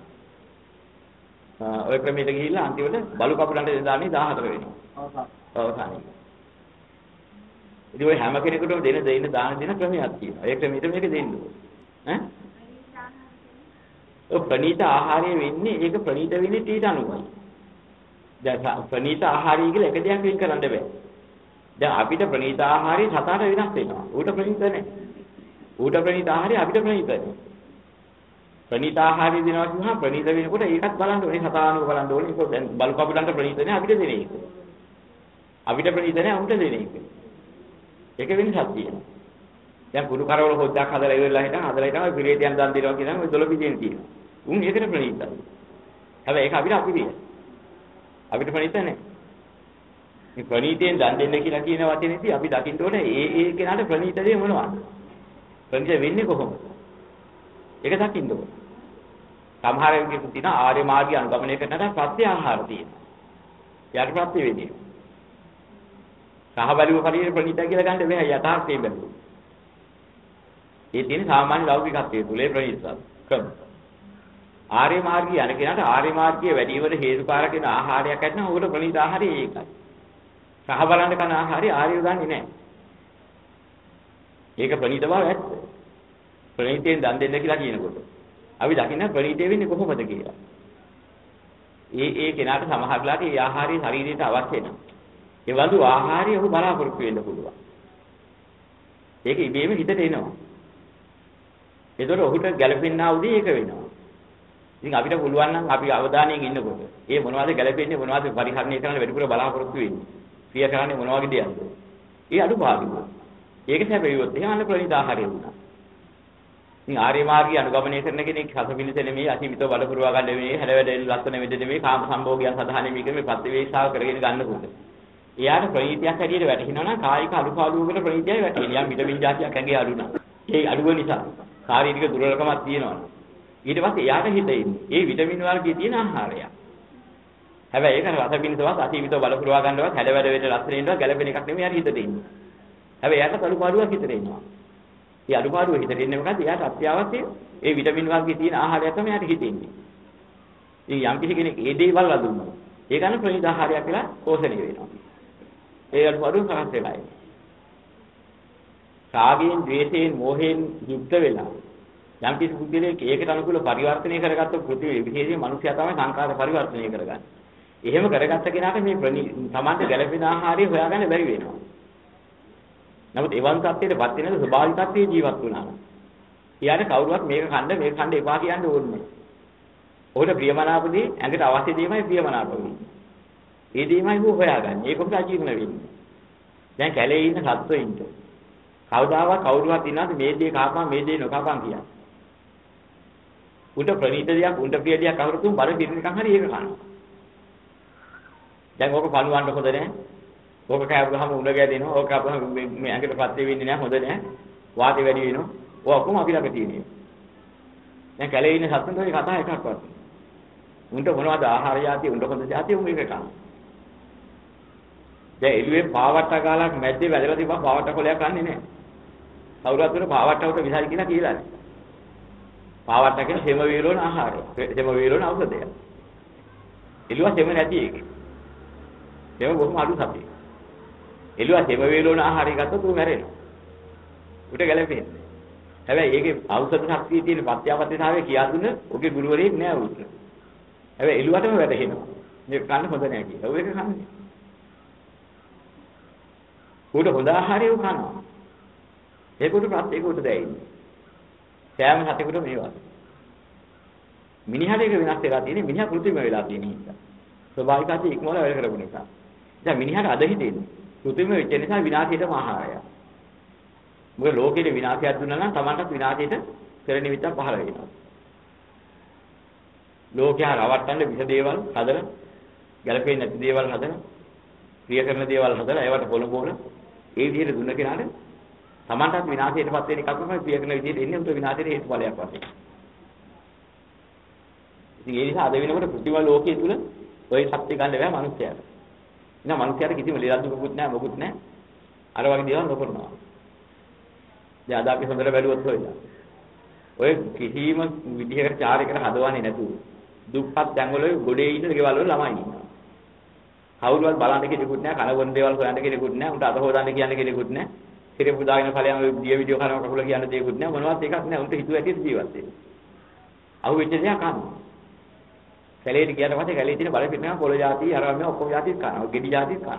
ඔය ක්‍රමයට ගිහිල්ලා අන්තිමට බලු කපුලන්ට දෙන්න දාන්නේ දාහතර වෙනවා. අවසන්. අවසන්. ඉතින් ඔය හැම කෙනෙකුටම දෙන දෙන්න දාන දෙන ක්‍රමයක් තියෙනවා. ඒ ක්‍රමයට මේක දෙන්න ඕනේ. ඈ? ඔය ප්‍රණීත ආහාරය වෙන්නේ ඒක ප්‍රණීත වෙන්නේ ඊට අනුවයි. දැන් ප්‍රණීත ආහාරය කියලා එක දෙයක් වෙන් කරන්න බෑ. දැන් අපිට ප්‍රණීත ආහාරය සතට වෙනස් වෙනවා. ඌට ප්‍රණීත නැහැ. ඌට ප්‍රණීත ආහාරය අපිට ප්‍රණීත නැහැ. ප්‍රණීත ආහාරය දෙනවා කියනවා ප්‍රණීත වෙනකොට ඒකත් බලන්න ඕනේ සතානුව බලන්න ඕනේ. ඒක දැන් බලු කපුලන්ට ප්‍රණීත නැහැ අපිට දෙන එක. අපිට ප්‍රණීත නැහැ ඌට දෙන එක. ඒක වෙනසක් තියෙනවා. දැන් පුරු කරවල හොද්දක් හදලා ඉවරලා හිටන් හදලා හිටන් ඔය පිරේතයන් දන් දෙනවා කියනවා ඔය දොළ පිටින් තියෙනවා. උන් ඒකට ප්‍රණීතයි. හැබැයි ඒක අපිට අපිරිය. අපිට ප්‍රණීත නැහැ. මේ ප්‍රණීතයෙන් දන් දෙන්න කියලා කියන වචනේදී අපි දකින්න ඕනේ ඒ ඒ කෙනාට ප්‍රණීත දේ මොනවද? ප්‍රණීත වෙන්නේ කොහොමද? ඒක දකින්න ඕනේ. සමහර වෙලාවට තියෙන ආර්ය මාර්ගය අනුගමනය කරනට ප්‍රත්‍ය ආහාර තියෙනවා. යාට ප්‍රත්‍ය වෙන්නේ. සහබලිව පරිදි ප්‍රණීත කියලා ගන්න බෑ යථාර්ථයෙන් බැලුවොත්. ඒ තියෙන සාමාන්‍ය ලෞකිකත්වයේ තුලේ ප්‍රණීතතාව. ක්‍රම. ආර්ය මාර්ගය යන කෙනාට ආර්ය මාර්ගයේ වැඩිවර හේතුකාරක වෙන ආහාරයක් ඇත්නම් උකට ප්‍රණීත ආහාරය ඒකයි. සහ බලන්න කන ආහාරය ආර්යව ගන්නෙ නැහැ. ඒක ප්‍රණීත බව ඇත්ත. ප්‍රණීතයෙන් දන් දෙන්න කියලා කියනකොට අපි දකින්න ප්‍රණීතය වෙන්නේ කොහොමද කියලා. ඒ ඒ කෙනාට සමහරලාට ඒ ආහාරය ශරීරයට අවශ්‍ය නැහැ. ඒ වඳු ආහාරය ඔහු බලාපොරොත්තු වෙන්න පුළුවන්. ඒක ඉබේම හිතට එනවා. ඒතකොට ඔහුට ගැළපෙන්නා උදේ ඒක වෙනවා. ඉතින් අපිට පුළුවන් නම් අපි අවධානයෙන් ඉන්නකොට ඒ මොනවද ගැළපෙන්නේ මොනවද පරිහරණය කරන්න වැඩිපුර බලාපොරොත්තු වෙන්නේ. ක්‍රියා කරන්නේ මොන වගේ දෙයක්ද? ඒ අඩුපාඩු. ඒක සැපෙවිවොත් එහෙම අන්න ප්‍රණීත ආහාරය වුණා. ඉතින් ආර්ය මාර්ගය අනුගමනය කරන කෙනෙක් හසපිලිස නෙමෙයි අසීමිතව බඩ පුරවා ගන්න නෙමෙයි හැඩවැඩෙන් ලස්සන වෙද නෙමෙයි කාම සම්භෝගයන් සඳහා නෙමෙයි කියන මේ ප්‍රතිවේක්ෂාව කරගෙන ගන්නකොට. එයාට ප්‍රණීතියක් හැටියට වැටෙනවා නම් කායික අඩුපාඩුවකට ප්‍රණීතියයි වැටෙන්නේ. යම් විටමින් જાතියක් ඇඟේ අඩු නම්. ඒ අඩුව නිසා ශාරීරික දුර්වලකමක් තියෙනවා. ඊට පස්සේ එයාට හිතෙන්නේ ඒ විටමින් වර්ගයේ තියෙන ආහාරය. හැබැයි ඒක රස පිණිසවත් අසීමිතව බල පුරවා ගන්නවත් හැඩ වැඩ වෙට ලස්සනින්වත් ගැළපෙන එකක් නෙමෙයි යාට හිතට එන්නේ. හැබැයි එයාට අඩුපාඩුවක් හිතට එනවා. ඒ අඩුපාඩුව හිතට එන්නේ මොකද? එයාට අත්‍යවශ්‍ය ඒ විටමින් වර්ගයේ තියෙන ආහාරය තමයි එයාට හිතෙන්නේ. ඉතින් යම් කිසි කෙනෙක් ඒ දේවල් අඳුන්නා. ඒ ගන්න ප්‍රණීත ආහාරයක් කියලා පෝෂණය වෙනවා. ඒ අඩුපාඩුව කරත් වෙලායි. රාගයෙන්, ද්වේෂයෙන්, මෝහයෙන් යුක්ත වෙලා යම් කිසි පුද්ගලයෙක් ඒකට අනුකූල පරිවර්තනය කරගත්ත පෘථිවිය විශේෂයෙන් මිනිසයා තමයි සංකාර පරිවර්තනය කරගන්නේ. එහෙම කරගත්ත කෙනාට මේ සමාන්ත ගැළපෙන ආහාරය හොයාගන්න බැරි වෙනවා. නමුත් එවන් තත්ත්වයකටපත් වෙනද ස්වභාවික තත්ත්වයේ ජීවත් වුණා නම් ඊයර කවුරුවත් මේක කන්න මේක කන්න එපා කියන්න ඕනේ නැහැ. ඔහුට ප්‍රියමනාපදී ඇඟට අවශ්‍ය දේමයි ප්‍රියමනාප වෙන්නේ. ඒ දේමයි හො හොයාගන්නේ. ඒක උට අජීර්ණ වෙන්නේ. දැන් කැලේ ඉන්න සත්වෙයින්ට කවදාවත් කවුරුවත් ඉන්නවද මේ දේ කාපන් මේ දේ නොකාපන් කියන්නේ. උට ප්‍රණීත දෙයක් උන්ට ප්‍රිය දෙයක් කවුරු තුන් බර පිටිනකන් හරි ඒක කනවා. දැන් ඕක පණුවන්න හොඳ නැහැ. ඕක කෑවුවාම උණ ගැදෙනවා. ඕක අපහම මේ ඇඟට පත් වෙන්නේ නැහැ හොඳ නැහැ. වාතය වැඩි වෙනවා. ඔය ඔක්කොම අපි ළඟ තියෙනවා. දැන් කැලේ ඉන්න සතුන්ට ඔය කතා එකක්වත්. උන්ට මොනවද ආහාර જાති උන්ට හොඳ જાති උන් එක කනවා. දැන් එළුවේ පාවට්ට ගාලක් මැද්දේ වැදලා තිබ්බා පාවට්ට කොලයක් කන්නේ නැහැ. කවුරුත් උන පාවට්ට උට විසයි කියලා කියලා නැහැ. පාවට්ට කියන්නේ සෙම වීරෝන ආහාරය. සෙම වීරෝන ඖෂධය. එළුවා සෙම නැති එකේ. සෙම බොහොම අඩු සතිය. එළුවා සෙම වීරෝන ආහාරය ගත්තොත් ඌ මැරෙනවා. උට ගැලපෙන්නේ. හැබැයි ඒකේ ඖෂධ ශක්තිය තියෙන පත්‍යාපත්‍යතාවය කියා දුන්න ඔගේ ගුරුවරයෙක් නෑ උට. හැබැයි එළුවටම වැටහෙනවා. මේක කන්න හොඳ නෑ කියලා. ඌ ඒක කන්නේ. ඌට හොඳ ආහාරය ඌ කනවා. ඒකට ප්‍රත්‍යේකවට දැයින්නේ. සෑම සතෙකුටම මේවා. මිනිහට ඒක වෙනස් වෙලා තියෙන්නේ මිනිහා කෘත්‍රිම වෙලා තියෙන නිසා. ස්වභාවික අධි ඉක්මවල වැඩ කරපු නිසා. දැන් මිනිහට අද හිතෙන්නේ කෘත්‍රිම වෙච්ච නිසා විනාශයටම ආහාරය. මොකද ලෝකෙට විනාශයක් දුන්නා නම් Tamanටත් විනාශයට පෙර නිමිත්තක් පහළ වෙනවා. ලෝකයා රවට්ටන්න විස දේවල් හදලා, ගැළපෙන්නේ නැති දේවල් හදලා, ප්‍රිය කරන දේවල් හදලා ඒවට පොළ පොළ ඒ විදිහට දුන්න කෙනාට Tamanටත් විනාශයටපත් වෙන එකක් තමයි ප්‍රිය කරන විදිහට එන්නේ උන්ට විනාශයට හේතුඵලයක් වශයෙන්. ඉතින් ඒ නිසා අද වෙනකොට කෘත්‍රිම ලෝකයේ තුල ওই සත්‍ය ගන්න බෑ මිනිස්යාට. එහෙනම් මිනිස්යාට කිසිම ලෙඩදුකකුත් නැහැ මොකුත් නැහැ. අර වගේ දේවල් නොකරනවා. දැන් අද අපි හොඳට බැලුවොත් හොයලා. ඔය කිසිම විදිහකට චාරිකර හදවන්නේ නැතුව දුප්පත් තැන්වල ගොඩේ ඉන්න ගෙවල් වල ළමයි ඉන්නවා. කවුරුවත් බලන්න කෙනෙකුත් නැහැ, කන බොන දේවල් හොයන්න කෙනෙකුත් නැහැ, උන්ට අත හොදන්න කියන්න කෙනෙකුත් නැහැ. සිරේ පුදාගෙන ඵලයන් ඔය දිය වීඩියෝ කරන කකුල කියන්න දෙයක්වත් නැහැ. මොනවත් එකක් නැහැ. උන්ට හිතුව ඇටියට ජීවත් වෙන්නේ. අහුවෙච්ච දේ කනවා. කැලේට ගියාට පස්සේ කැලේ තියෙන බල පිටනවා පොළ જાති අරම මේ ඔක්කොම જાතිත් කනවා. ගෙඩි જાතිත් කනවා.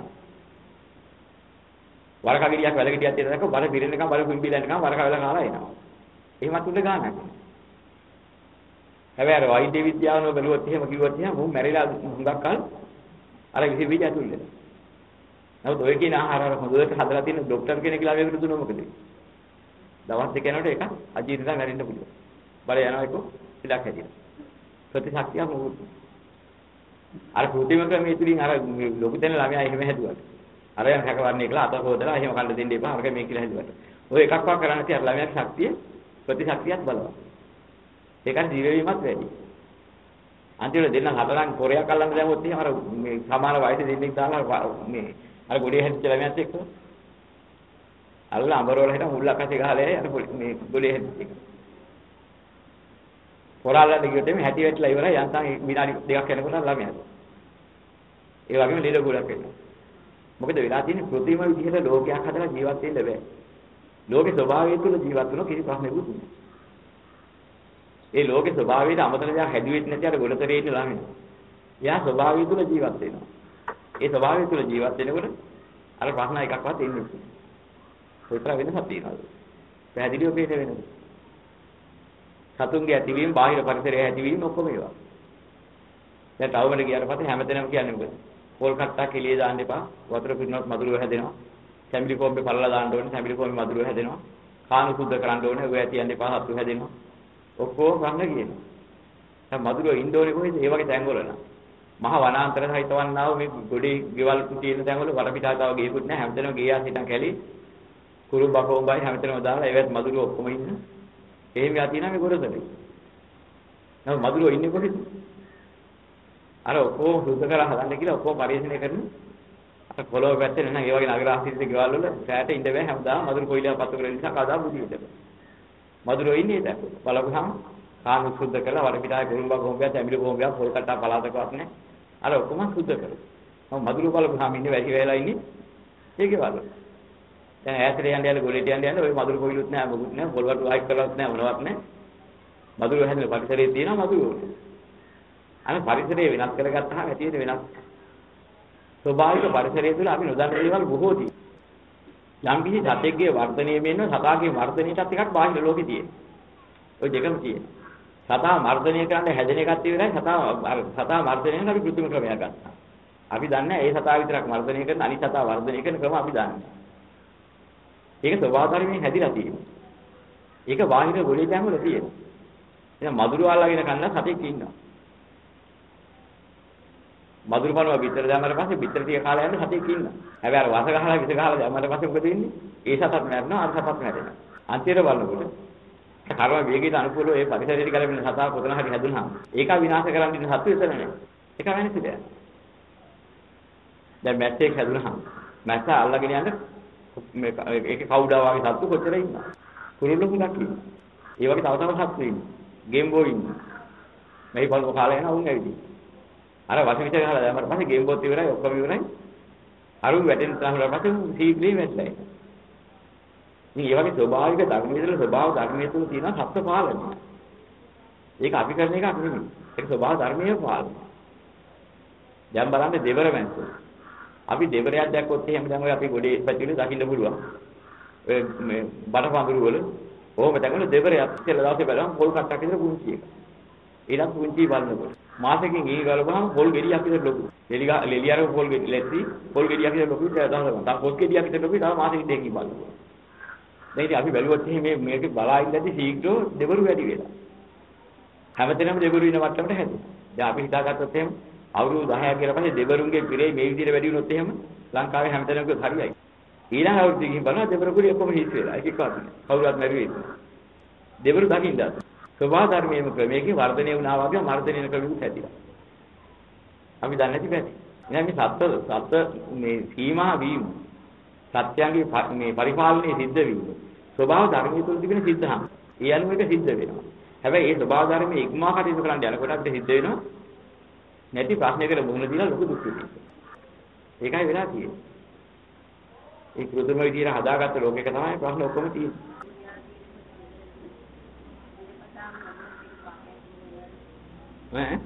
වරක ගෙඩියක් වැල ගෙඩියක් තියෙන දක බල පිරෙන්නකම් බල කුඹිලන්නකම් වරක වෙලා කාලා එනවා. එහෙමත් උඩ ගානක්. හැබැයි අර වෛද්‍ය විද්‍යාවනෝ බැලුවොත් එහෙම කිව්වොත් එහෙම මොහු මැරිලා හුඟක් කල් අර විස බීජ ඇතුල්ද. නමුත් ඔය කියන ආහාර වල හොඳට හදලා තියෙන ડોක්ටර් කෙනෙක් ලා වේකට දුන්නොත් මොකද? දවස් දෙක යනකොට එක අජීර්ණතා මැරෙන්න පුළුවන්. බල යනවා එක ඉඩක් හැදිලා. ප්‍රතිශක්තිය මොහොත. අර කෘත්‍රිම ක්‍රමයේ තුලින් අර ලොකු දෙන ළමයා එහෙම හැදුවා. අර යන හැකවන්නේ කියලා අත හොදලා එහෙම කන්න දෙන්න එපා. අරක මේ කියලා හැදුවට. ඔය එකක්වත් කරන්නේ නැති අර ළමයාගේ ශක්තිය ප්‍රතිශක්තියත් බලවත්. ඒකට ජීවවීමත් වැඩි. අන්තිමට දෙන්න හතරන් කොරයක් අල්ලන්න දැම්මොත් එහෙම අර මේ සමාන වයසේ දෙන්නෙක් දාලා මේ අර ගොඩේ හැදිච්ච ළමයාත් එක්ක අල්ල අඹරවල හිටන් මුල්ලක් අතේ ගහලා යයි අර මේ ගොඩේ හැදිච්ච එක. කොරාලට ගියොත් එමේ හැටි වැටලා ඉවරයි යන්තම් විනාඩි දෙකක් යනකොට ළමයාට. ඒ වගේම ලීඩ ගොඩක් වෙනවා. මොකද වෙලා තියෙන්නේ කෘත්‍රිම විදිහට ලෝකයක් හදලා ජීවත් වෙන්න බෑ. ලෝකේ ස්වභාවය තුළ ජීවත් වෙන කිසි ප්‍රශ්නයක් නෑ. ඒ ලෝකේ ස්වභාවයට අමතර දෙයක් හැදුවෙත් නැති අර ගොඩතරේ ඉන්න ළමයි. එයා ස්වභාවය තුළ ජීවත් වෙනවා. ඒ ස්වභාවය තුළ ජීවත් වෙනකොට අර ප්‍රශ්න එකක්වත් එන්නේ නැහැ. ඔයතර වෙනසක් තියෙනවා. පැහැදිලිව පේන වෙනස. සතුන්ගේ ඇතිවීම, බාහිර පරිසරයේ ඇතිවීම ඔක්කොම ඒවා. දැන් තවමඩ ගියාට පස්සේ හැමදේම කියන්නේ මොකද? පොල් කට්ටක් එළිය දාන්න එපා. වතුර පිරුණොත් මදුරුව හැදෙනවා. සැමිලි කොම්බේ පළලා දාන්න ඕනේ. සැමිලි කොම්බේ මදුරුව හැදෙනවා. කාණු සුද්ධ කරන්න ඕනේ. ඔය ඇතියන්න එපා. හත්තු හැදෙනවා. ඔක්කොම ගන්න කියනවා. දැන් මදුරුව ඉන්න ඕනේ කොහෙද? ඒ වගේ තැන්වල නම්. මහ වනාන්තර සහිතවන්නා වූ මේ ගොඩේ ගෙවල් තියෙන තැන්වල වටපිටාව ගේකුත් නැහැ. හැමතැනම ගේ ආසිතන් කැලේ. කුරු බකොම්බයි හැමතැනම දාලා ඒවත් මදුරුව ඔක්කොම ඉන්න. එහෙම යා තියෙනවා මේ ගොඩසලේ. නම මදුරුව ඉන්නේ කොහෙද? අර ඔක්කොම සුද්ධ කරලා හදන්න කියලා ඔක්කොම පරිශීලනය කරන අර පොළොව පැත්තේ නේද ඒ වගේ නගර ආසිරිත ගෙවල් වල රැට ඉඳ බෑ හැමදාම මදුරු කොයිලා පත්තු කරලා නිසා කවදා බුදි වෙද. මදුරුව ඉන්නේ ඒක. බලපුවහම කාණු සුද්ධ කරලා වර පිටාවේ කුරුම්බා කොම්බියක් ඇමිලි කොම්බියක් පොල් කට්ටා පලාතකවත් නැහැ. අර ඔක්කොම සුද්ධ කරලා. මම මදුරුව බලපුවහම ඉන්නේ වැඩි වෙලා ඉන්නේ ඒකේ වල. දැන් ඈතට යන්න යන ගොඩේට යන්න යන ඔය මදුරු කොයිලුත් නැහැ මොකුත් නැහැ පොල්වට වයික් කරලවත් නැහැ මොනවත් නැහැ. මදුරුව හැදෙන පරිසරයේ තියෙනවා මදුරුව. අර පරිසරය වෙනස් කරගත්තාම ඇති වෙන වෙනස් ස්වභාවික පරිසරය තුළ අපි නොදන්න දේවල් බොහෝ තියෙනවා. යම් කිසි සතෙක්ගේ වර්ධනය වෙන්න සතාගේ වර්ධනයටත් එකක් බාහිර ලෝකේ තියෙනවා. ওই දෙකම තියෙනවා. සතා මර්ධනය කරන්න හැදෙන එකත් ඉවරයි සතා සතා මර්ධනය කරන අපි කෘත්‍රිම ක්‍රමයක් ගත්තා. අපි දන්නේ ඒ සතා විතරක් මර්ධනය කරන අනිත් සතා වර්ධනය කරන ක්‍රම අපි දන්නේ. ඒක ස්වභාව ධර්මයෙන් හැදිලා තියෙනවා. ඒක බාහිර ගොඩේ තැන්වල තියෙනවා. එහෙනම් මදුරු අල්ලගෙන කන්න සතෙක් ඉන්නවා. මදුරු පණුව පිටර දැම්මම පස්සේ පිටර ටික කාලා යන සතෙක් ඉන්නවා. හැබැයි අර වස ගහලා විස ගහලා දැම්මම පස්සේ මොකද වෙන්නේ? ඒ සතත් මැරෙනවා අර සතත් මැරෙනවා. අන්තිමට බලනකොට කර්ම වේගයට අනුකූලව ඒ පරිසරයට ගැලපෙන සතා කොතන හරි හැදුනහම ඒක විනාශ කරන්න ඉන්න සතු විතර නෙවෙයි. ඒක වෙනස් දෙයක්. දැන් මැස්සෙක් හැදුනහම මැස්ස අල්ලගෙන යන්න මේ ඒක කවුඩා වගේ සතු කොච්චර ඉන්නවා. කුරුල්ලෝ ගොඩක් ඉන්නවා. ඒ වගේ තව තව සතු ඉන්නවා. ගේම්බෝ ඉන්නවා. මේ බලව කාලේ යන උන් ඇවිදින්. අර වශයෙන් විතර ගහලා දැම්මට පස්සේ ගේම්බෝත් ඉවරයි ඔක්කොම ඉවරයි. අරුන් වැටෙන තරමට පස්සේ සීග්‍රේ වැටලා. මේ වගේ ස්වභාවික ධර්මයේ තුළ ස්වභාව ධර්මයේ තුළ තියෙන සත්‍ය පාලනය. ඒක අපි කරන එකක් නෙමෙයි. ඒක ස්වභාව ධර්මයේ පාලනය. දැන් බලන්න දෙවර මැස්සෝ. අපි දෙවරයක් දැක්කොත් එහෙම දැන් ඔය අපි ගොඩේ පැතිරෙන දකින්න පුළුවන්. ඔය මේ බඩපඳුරු වල ඕම දැකලා දෙවරයක් කියලා දවසේ බලන්න පොල් කට්ටක් විතර පුංචි එක. ඊළඟ පුංචි බලනකොට මාසෙකින් ඊ ගලපුවාම පොල් ගෙඩියක් විතර ලොකු. ලෙලි ලෙලියර පොල් ගෙඩි ලැස්ති පොල් ගෙඩියක් විතර ලොකු තමයි. තා පොල් ගෙඩියක් විතර ලොකු තව මාසෙකින් දෙකකින් බලනවා. දැන් අපි බැලුවොත් එහෙම මේක බලා ඉඳදී ශීඝ්‍රව දෙවරු වැඩි වෙලා. හැමතැනම දෙවරු ඉන්න මට්ටමට හැදුවා. දැන් අපි හිතාගත්තොත් එහෙම අවුරුදු දහයක් ගියලා පස්සේ දෙවරුන්ගේ පිරේ මේ විදිහට වැඩි වුණොත් එහෙම ලංකාවේ හැමතැනම හරියයි. ඊළඟ අවුරුද්ද ගිහින් බලනවා දෙවරු කුඩි ඔක්කොම හිස් වෙලා. ඒක එක්ක අපි කවුරුත් නැරුවේ නැහැ. දෙවරු දකින්නද? ස්වභාව ධර්මයේම ක්‍රමයකින් වර්ධනය වුණා වගේ මර්ධනය වෙන ක්‍රමයකට හැදිලා. අපි දන්නේ නැති පැති. එහෙනම් මේ සත්‍ය සත්‍ය මේ සීමා වීම සත්‍යංගේ මේ පරිපාලනයේ සිද්ධ වීම ස්වභාව ධර්මයේ තුල තිබෙන සිද්ධාංග. ඒ අනුව ඒක සිද්ධ වෙනවා. හැබැයි ඒ ස්වභාව ධර්මයේ ඉක්මවා කටයුතු කරන්න යනකොට අපිට සිද්ධ වෙනවා නැති ප්‍රශ්නයකට මුහුණ දීලා ලොකු දුක් විඳින්න. ඒකයි වෙලා තියෙන්නේ. ඒ කෘත්‍රිම විදියට හදාගත්ත ලෝකයක තමයි ප්‍රශ්න ඔක්කොම තියෙන්නේ. ඈ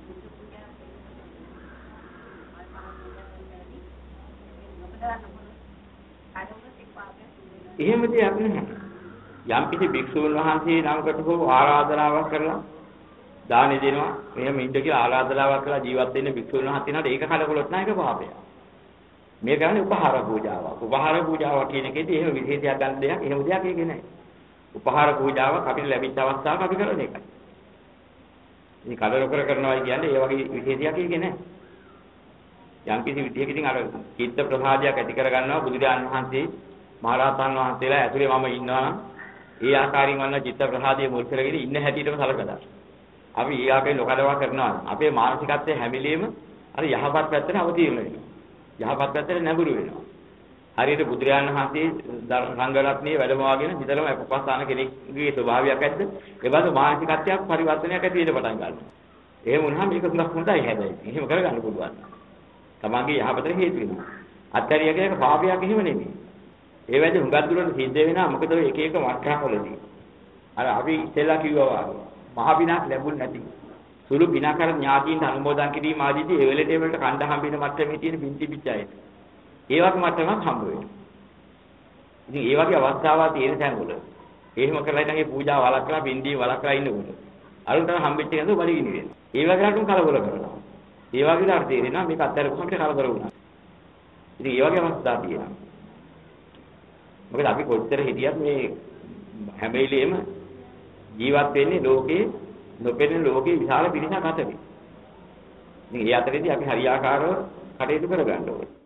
එහෙම දෙයක් නැහැ. යම් කිසි භික්ෂුන් වහන්සේ නමකට හෝ ආරාධනාවක් කරලා දානි දෙනවා. එහෙම ඉන්න කියලා ආරාධනාවක් කරලා ජීවත් වෙන්න භික්ෂුන් වහන්සේනට ඒක කලකොලොත් නැහැ ඒක පාපයක්. මේ කරන්නේ උපහාර පූජාවක්. උපහාර පූජාවක් කියන එකේදී එහෙම විශේෂයක් ගන්න දෙයක් එහෙම දෙයක් ඒකේ නැහැ. උපහාර පූජාවක් අපිට ලැබිච්ච අවස්ථාවක අපි කරන එකයි. මේ කලකොල කරනවා කියන්නේ ඒ වගේ විශේෂයක් ඒකේ නැහැ. යම් කිසි විදියකින් අර චිත්ත ප්‍රසාදයක් ඇති කරගන්නවා බුදුරජාණන් වහන්සේ මහරහතන් වහන්සේලා ඇතුලේ මම ඉන්නවා නම් ඒ ආකාරයෙන් වන්න චිත්ත ප්‍රසාදයේ මුල් කරගෙන ඉන්න හැටියටම සලකනවා. අපි ඒ ආකාරයෙන් නොකඩවා කරනවා. අපේ මානසිකත්වයේ හැමිලීම අර යහපත් පැත්තට අවතීර්ණ වෙනවා. යහපත් පැත්තට නැඹුරු වෙනවා. හරියට බුදුරජාණන් වහන්සේ සංඝරත්නයේ වැඩමවාගෙන විතරම අපපස්ථාන කෙනෙක්ගේ ස්වභාවයක් ඇද්ද? ඒ වගේ මානසිකත්වයක් පරිවර්තනයක් ඇති වෙන්න පටන් ගන්නවා. එහෙම වුණාම මේක තුනක් හොඳයි හැබැයි. එහෙම කරගන්න පුළුවන්. තමන්ගේ යහපතට හේතු වෙනවා. අත්හැරිය කියන එක පාපයක් එහෙම නෙමෙයි. ඒ වැඩි හුඟක් දුරට සිද්ධ වෙනවා මොකද ඔය එක එක වටහාවලදී. අර අපි ඉස්සෙල්ලා කිව්වා වගේ මහ විනාශ ලැබුණ නැති. සුළු විනාකර ඥාතීන් අනුමෝදන් කිරීම ආදීදී ඒ වෙලට ඒ වලට කණ්ඩ හම්බෙන මට්ටමේ තියෙන බින්ති පිටායයි. ඒ වගේ මට්ටමක් හම්බ වෙනවා. ඉතින් ඒ වගේ අවස්ථාවක් තියෙන තැන්වල එහෙම කරලා ඉතින් ඒ පූජා වලක්ලා බින්දී වලක්ලා ඉන්නකොට අරුන්ට හම්බෙච්ච එකද බඩගිනි වෙනවා. ඒ වගේ රටුන් කලබල කරනවා. ඒ වගේ ලාට තේරෙනවා මේක අත්හැරපුවම අපිට කලබල වුණා. ඉතින් ඒ වගේ අවස්ථා තියෙනවා. මොකද අපි කොච්චර හිටියත් මේ හැම වෙලෙම ජීවත් වෙන්නේ ලෝකේ නොපෙනෙන ලෝකේ විශාල පිරිසක් අතරේ. ඉතින් ඒ අතරේදී අපි හරියාකාරව කටයුතු කරගන්න ඕනේ.